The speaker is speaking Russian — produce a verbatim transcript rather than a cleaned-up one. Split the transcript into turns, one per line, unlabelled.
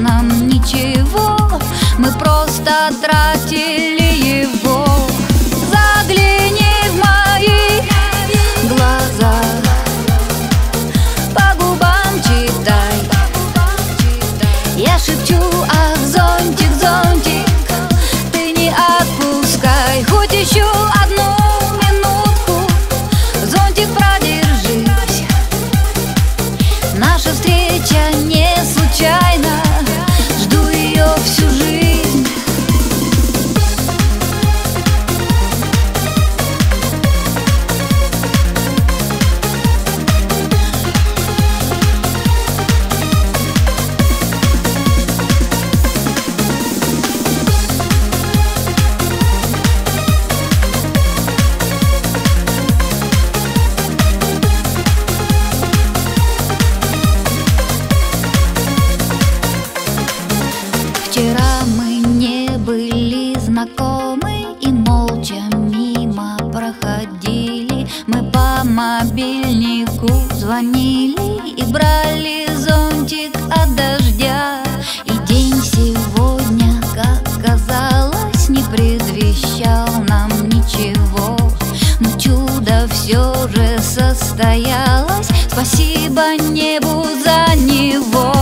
нам ничего, мы просто тратили его. Загляни в мои глаза, по губам читай. Я шепчу: ах, зонтик, зонтик, ты не отпускай. Хоть еще одну минутку, зонтик, продержись. Наша встреча не случайна, жду ее всю жизнь. Вчера мы не были знакомы и молча мимо проходили. Мы по мобильнику звонили и брали зонтик от дождя. И день сегодня, как казалось, не предвещал нам ничего. Но чудо все же состоялось, спасибо небу за него.